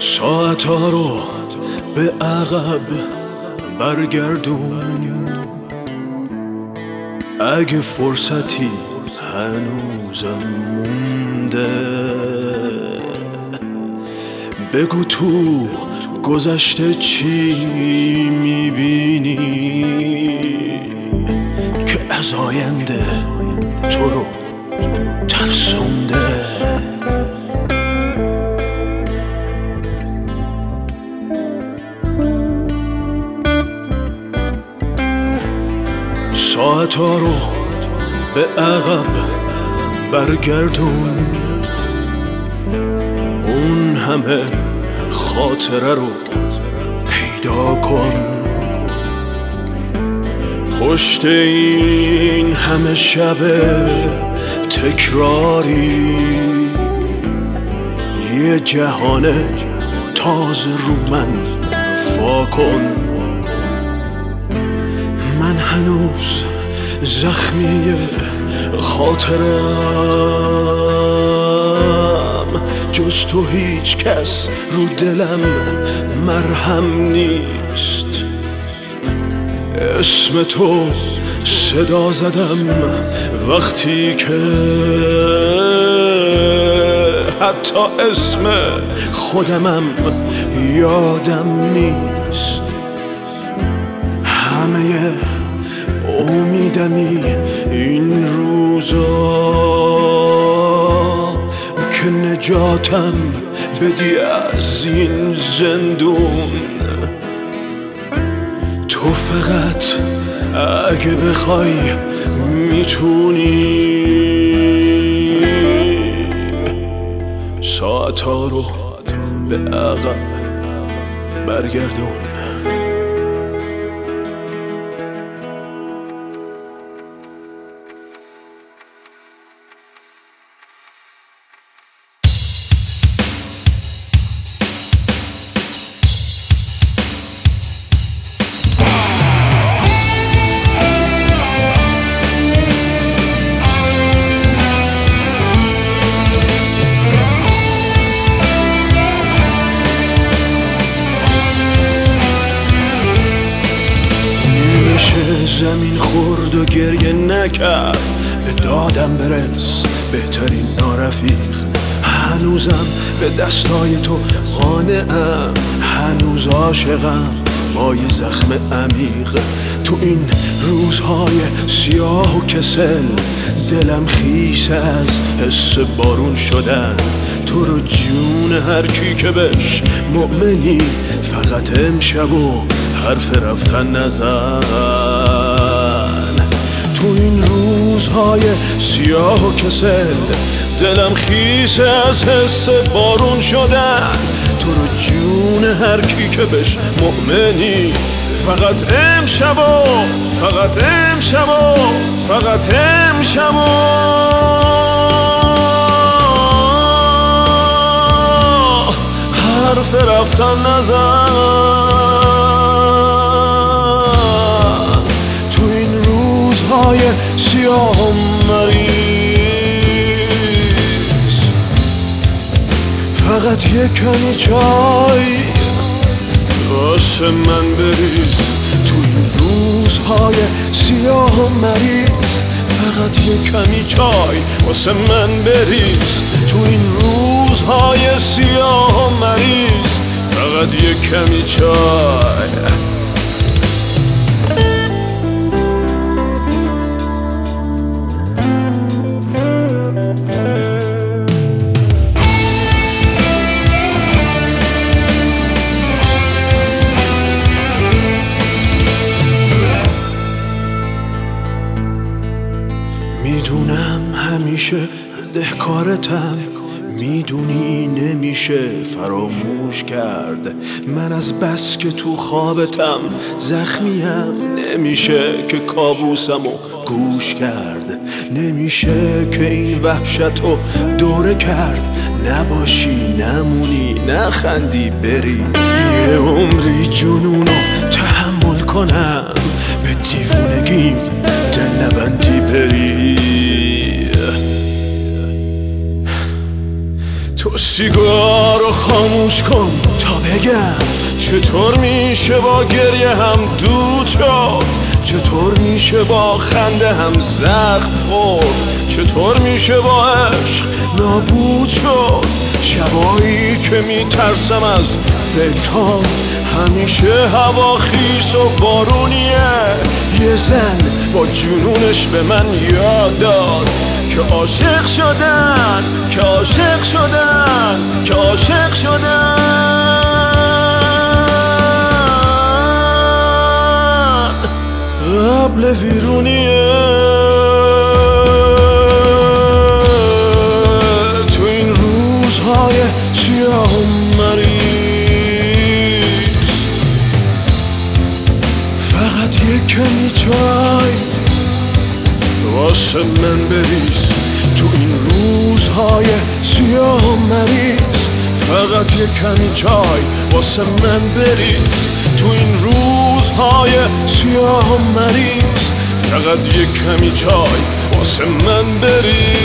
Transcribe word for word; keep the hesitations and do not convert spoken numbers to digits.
ساعتها رو به عقب برگردون، اگه فرصتی هنوزم مونده. بگو تو گذشته چی میبینی که از آینده تو رو ترسونده. ساعتها رو به عقب برگردون، اون همه خاطره رو پیدا کن. پشت این همه شب تکراری یه جهان تازه رو من وا کن. من هنوز زخمی خاطرم، جز تو هیچ کس رو دلم مرهم نیست. اسم تو صدا زدم وقتی که حتی اسم خودمم یادم نیست. همه امیدمی این روزا که نجاتم بدی از این زندون. تو فقط اگه بخوای میتونی ساعتها رو به عقب برگردون. زمین خورد و گریه نکرد، به دادم برس بهترین نارفیق. هنوزم به دستای تو قانعم، هنوز عاشقم با یه زخم عمیق. تو این روزهای سیاه و کسل دلم خیس از حس بارون شدن. تو رو جون هر کی که بهش مؤمنی، فقط امشب و حرف رفتن نزن. تو این روزهای سیاه و کسل دلم خیس از حس بارون شدن. تو رو جون هر کی که بهش مؤمنی، فقط امشب و فقط امشب و فقط امشب و حرف رفتن نزن. تو این روزهای سیاه و مریض فقط یک کمی چای واسه من بریز. تو این روزهای سیاه و مریض فقط یک کمی چای واسه من بریز. تو این روزهای سیاه و مریض فقط یک کمی چای. میدونم همیشه دهکارتم، میدونی نمیشه فراموش کرد. من از بس که تو خوابتم زخمیم، نمیشه که کابوسمو گوش کرد. نمیشه که این وحشتو دوره کرد، نباشی نمونی نخندی بری. یه عمری جنونو تحمل کنم، به دیوونگیم دل نبندی بری. تو سیگارو خاموش کن تا بگم چطور میشه با گریه هم دود شد، چطور میشه با خنده هم زخم خورد، چطور میشه با عشق نابود شد. شبایی که میترسم از فکرام همیشه هوا خیس و بارونیه. یه زن با جنونش به من یاد داد که عاشق شدن، که عاشق شدن، که عاشق شدن قبل ویرونیه. تو این روزهای سیاه و مریض فقط یک کمی چای واسه من بریز. تو این روزهای سیاه و مریض فقط یک کمی چای واسه من بریز. تو این روزهای سیاه و مریض فقط یک کمی چای واسه من بریز.